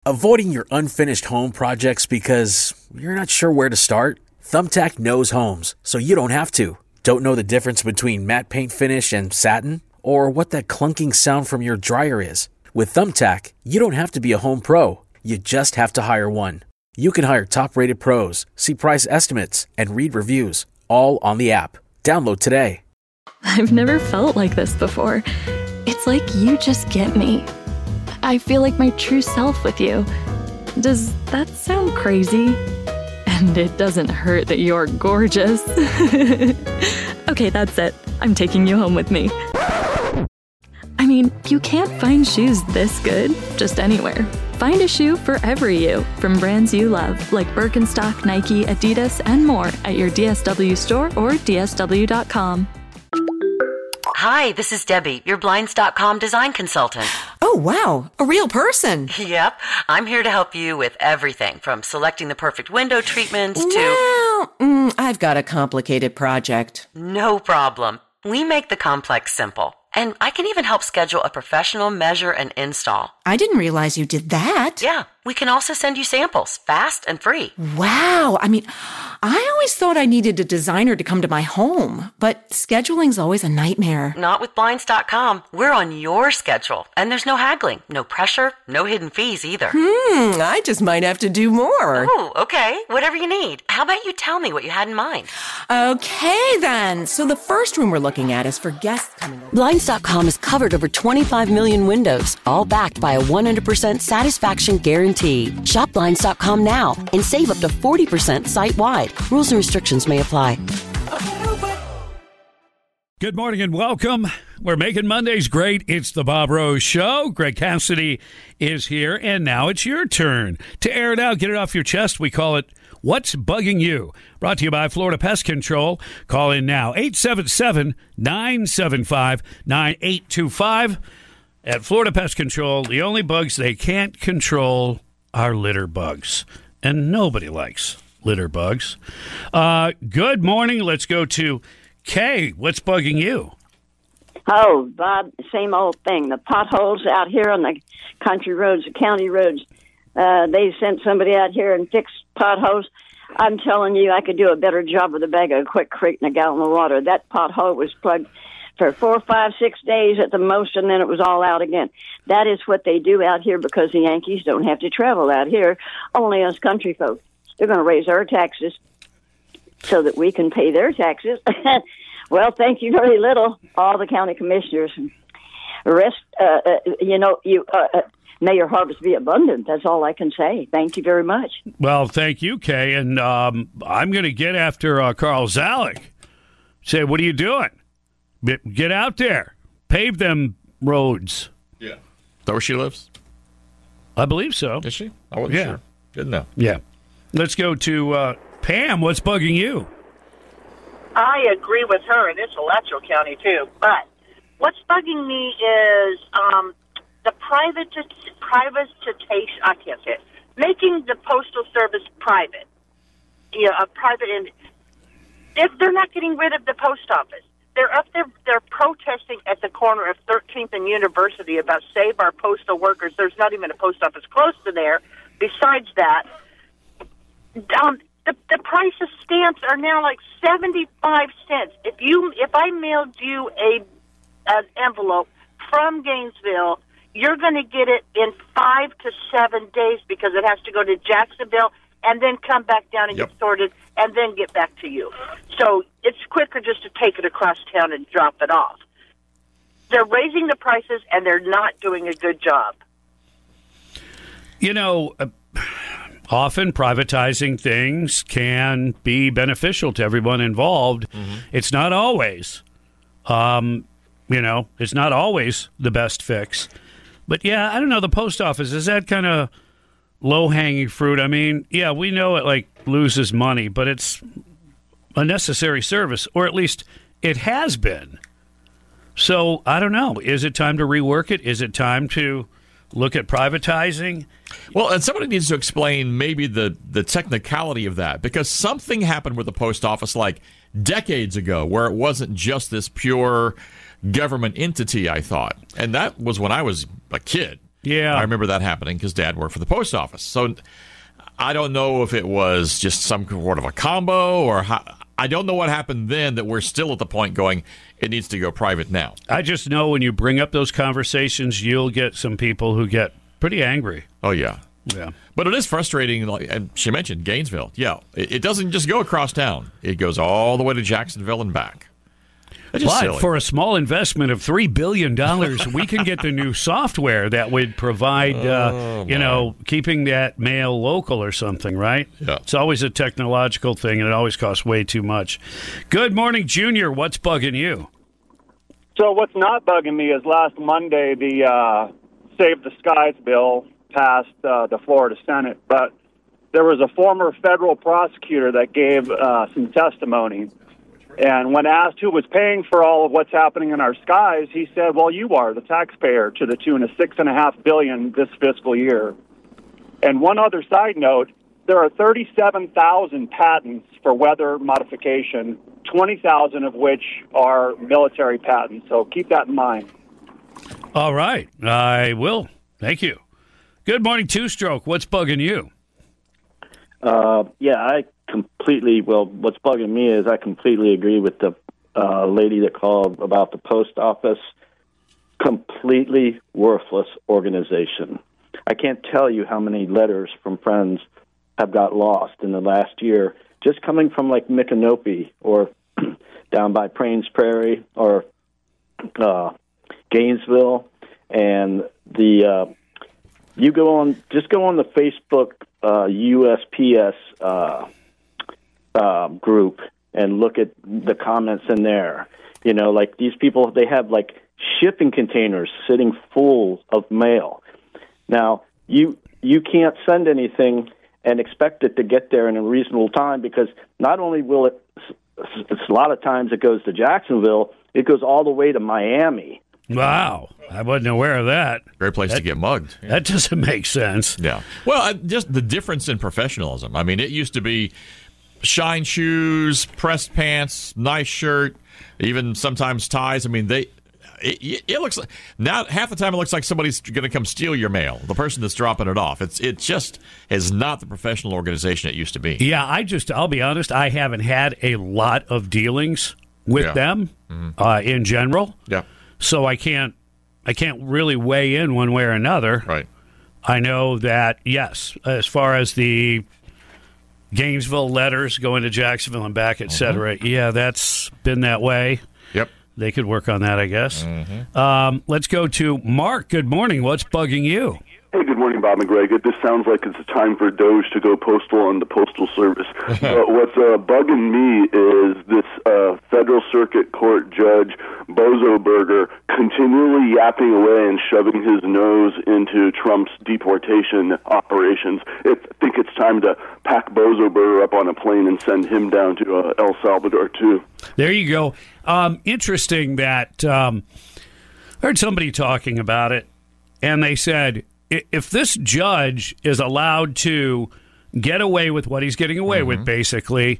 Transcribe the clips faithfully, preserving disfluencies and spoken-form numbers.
Avoiding your unfinished home projects because you're not sure where to start? Thumbtack knows homes, so you don't have to. Don't know the difference between matte paint finish and satin? Or what that clunking sound from your dryer is? With Thumbtack, you don't have to be a home pro. You just have to hire one. You can hire top-rated pros, see price estimates, and read reviews, all on the app. Download today. I've never felt like this before. It's like you just get me. I feel like my true self with you. Does that sound crazy? And it doesn't hurt that you're gorgeous. Okay, that's it. I'm taking you home with me. I mean, you can't find shoes this good just anywhere. Find a shoe for every you from brands you love, like Birkenstock, Nike, Adidas, and more at your D S W store or D S W dot com. Hi, this is Debbie, your Blinds dot com design consultant. Oh, wow. A real person. Yep. I'm here to help you with everything from selecting the perfect window treatments to... Well, mm, I've got a complicated project. No problem. We make the complex simple. And I can even help schedule a professional measure and install. I didn't realize you did that. Yeah. We can also send you samples, fast and free. Wow. I mean, I always thought I needed a designer to come to my home, but scheduling's always a nightmare. Not with Blinds dot com. We're on your schedule, and there's no haggling, no pressure, no hidden fees either. Hmm, I just might have to do more. Oh, okay. Whatever you need. How about you tell me what you had in mind? Okay, then. So the first room we're looking at is for guests coming over. Blinds dot com has covered over twenty-five million windows, all backed by a one hundred percent satisfaction guarantee. Shop Blinds dot com now and save up to forty percent site-wide. Rules and restrictions may apply. Good morning and welcome. We're making Mondays great. It's the Bob Rose Show. Greg Cassidy is here, and now it's your turn to air it out. Get it off your chest. We call it What's Bugging You? Brought to you by Florida Pest Control. Call in now, eight seven seven, nine seven five, nine eight two five. At Florida Pest Control, the only bugs they can't control are litter bugs. And nobody likes litter bugs. Uh, good morning. Let's go to Kay. What's bugging you? Oh, Bob, same old thing. The potholes out here on the country roads, the county roads. Uh, they sent somebody out here and fixed potholes. I'm telling you, I could do a better job with a bag of Quick Creek and a gallon of water. That pothole was plugged for four, five, six days at the most, and then it was all out again. That is what they do out here because the Yankees don't have to travel out here. Only us country folks. They're going to raise our taxes so that we can pay their taxes. Well, thank you very little, all the county commissioners. Rest, uh, uh, you know, you uh, uh, may your harvest be abundant. That's all I can say. Thank you very much. Well, thank you, Kay. And um, I'm going to get after uh, Carl Zalek. Say, what are you doing? Get out there. Pave them roads. Yeah. Is that where she lives? I believe so. Is she? I wasn't yeah. sure. Good enough. Yeah. Let's go to uh, Pam. What's bugging you? I agree with her, and it's Alachua County, too. But what's bugging me is um, the private privatization. I can't say it. Making the Postal Service private. You know, a private. And if they're not getting rid of the post office. They're up there, they're protesting at the corner of thirteenth and University about save our postal workers. There's not even a post office close to there. Besides that, um, the, the price of stamps are now like seventy-five cents. If you, if I mailed you a an envelope from Gainesville, you're going to get it in five to seven days because it has to go to Jacksonville and then come back down and yep. get sorted, and then get back to you. So it's quicker just to take it across town and drop it off. They're raising the prices, and they're not doing a good job. You know, uh, often privatizing things can be beneficial to everyone involved. Mm-hmm. It's not always. Um, you know, it's not always the best fix. But, yeah, I don't know, the post office, is that kind of low-hanging fruit? I mean, yeah, we know it, like, loses money, but it's a necessary service, or at least it has been. So, I don't know. Is it time to rework it? Is it time to look at privatizing? Well, and somebody needs to explain maybe the, the technicality of that, because something happened with the post office, like, decades ago, where it wasn't just this pure government entity, I thought. And that was when I was a kid. Yeah. I remember that happening because Dad worked for the post office. So I don't know if it was just some sort of a combo or how, I don't know what happened then that we're still at the point going, it needs to go private now. I just know when you bring up those conversations, you'll get some people who get pretty angry. Oh, yeah. Yeah. But it is frustrating. Like, and she mentioned Gainesville. Yeah. It, it doesn't just go across town. It goes all the way to Jacksonville and back. It's just But silly. for a small investment of three billion dollars, we can get the new software that would provide, uh, Oh, you know, keeping that mail local or something, right? Yeah. It's always a technological thing, and it always costs way too much. Good morning, Junior. What's bugging you? So what's not bugging me is last Monday the uh, Save the Skies bill passed uh, the Florida Senate, but there was a former federal prosecutor that gave uh, some testimony. And when asked who was paying for all of what's happening in our skies, he said, well, you are, the taxpayer, to the tune of six and a half billion this fiscal year. And one other side note, there are thirty-seven thousand patents for weather modification, twenty thousand of which are military patents. So keep that in mind. All right. I will. Thank you. Good morning, Two Stroke. What's bugging you? Uh, yeah, I completely, well, what's bugging me is I completely agree with the uh, lady that called about the post office. Completely worthless organization. I can't tell you how many letters from friends have got lost in the last year, just coming from like Micanopy or down by Prains Prairie or uh, Gainesville. And the uh, you go on, just go on the Facebook uh, U S P S uh, uh, group and look at the comments in there. You know, like these people, they have like shipping containers sitting full of mail. Now, you you can't send anything and expect it to get there in a reasonable time because not only will it, a lot of times it goes to Jacksonville, it goes all the way to Miami. Wow. I wasn't aware of that. Great place that, to get mugged. Yeah. That doesn't make sense. Yeah. Well, just the difference in professionalism. I mean, it used to be shine shoes, pressed pants, nice shirt, even sometimes ties. I mean, they... It, it looks like now half the time it looks like somebody's going to come steal your mail. The person that's dropping it off. It's it just is not the professional organization it used to be. Yeah, I just I'll be honest. I haven't had a lot of dealings with yeah. them mm-hmm. uh, in general. Yeah. So I can't I can't really weigh in one way or another. Right. I know that yes, as far as the Gainesville letters going to Jacksonville and back, et cetera. Mm-hmm. Yeah, that's been that way. Yep. They could work on that, I guess. Mm-hmm. Um, let's go to Mark. Good morning. What's bugging you? Hey, good morning, Bob and Greg. This sounds like it's a time for Doge to go postal on the Postal Service. uh, what's uh, bugging me is this uh, Federal Circuit Court Judge, Bozo Burger, continually yapping away and shoving his nose into Trump's deportation operations. It, I think it's time to pack Bozo Burger up on a plane and send him down to uh, El Salvador, too. There you go. Um, interesting that um, I heard somebody talking about it, and they said, if this judge is allowed to get away with what he's getting away mm-hmm. with, basically,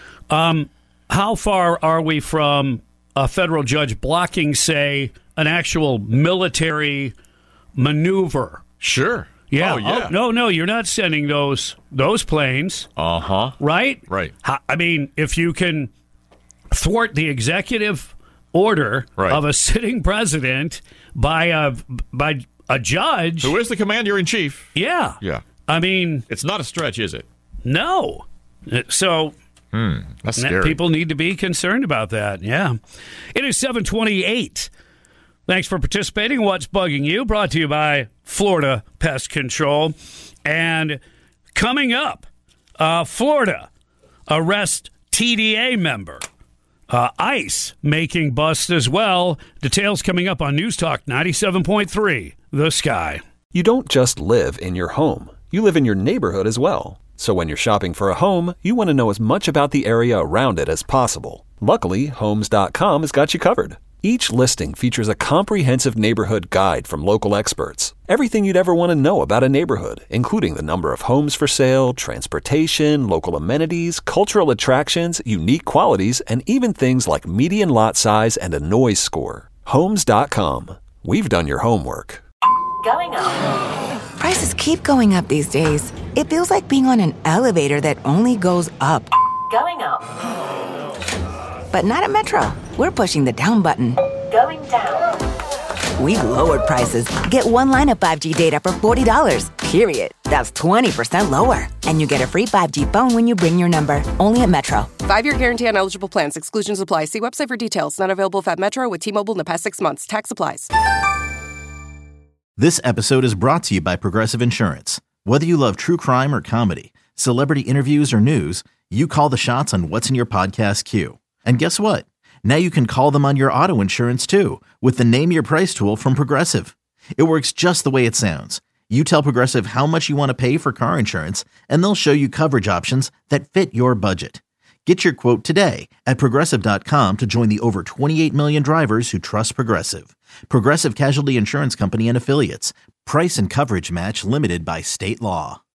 um, how far are we from a federal judge blocking, say, an actual military maneuver? Sure. Yeah. Oh, yeah. Oh, no, no, you're not sending those those planes. Uh-huh. Right? Right. I mean, if you can thwart the executive order right. of a sitting president by a by a judge who is the commander-in-chief. Yeah. Yeah. I mean... It's not a stretch, is it? No. So... Hmm, that's scary. People need to be concerned about that, yeah. It is seven twenty-eight. Thanks for participating. What's Bugging You? Brought to you by Florida Pest Control. And coming up, uh, Florida arrest T D A member. Uh, ICE making bust as well. Details coming up on News Talk ninety-seven point three, The Sky. You don't just live in your home. You live in your neighborhood as well. So when you're shopping for a home, you want to know as much about the area around it as possible. Luckily, Homes dot com has got you covered. Each listing features a comprehensive neighborhood guide from local experts. Everything you'd ever want to know about a neighborhood, including the number of homes for sale, transportation, local amenities, cultural attractions, unique qualities, and even things like median lot size and a noise score. Homes dot com. We've done your homework. Going up. Prices keep going up these days. It feels like being on an elevator that only goes up. Going up. But not at Metro. We're pushing the down button. Going down. We've lowered prices. Get one line of five G data for forty dollars, period. That's twenty percent lower. And you get a free five G phone when you bring your number. Only at Metro. Five-year guarantee on eligible plans. Exclusions apply. See website for details. Not available at Metro with T-Mobile in the past six months. Tax applies. This episode is brought to you by Progressive Insurance. Whether you love true crime or comedy, celebrity interviews or news, you call the shots on what's in your podcast queue. And guess what? Now you can call them on your auto insurance too with the Name Your Price tool from Progressive. It works just the way it sounds. You tell Progressive how much you want to pay for car insurance, and they'll show you coverage options that fit your budget. Get your quote today at Progressive dot com to join the over twenty-eight million drivers who trust Progressive. Progressive Casualty Insurance Company and Affiliates. Price and coverage match limited by state law.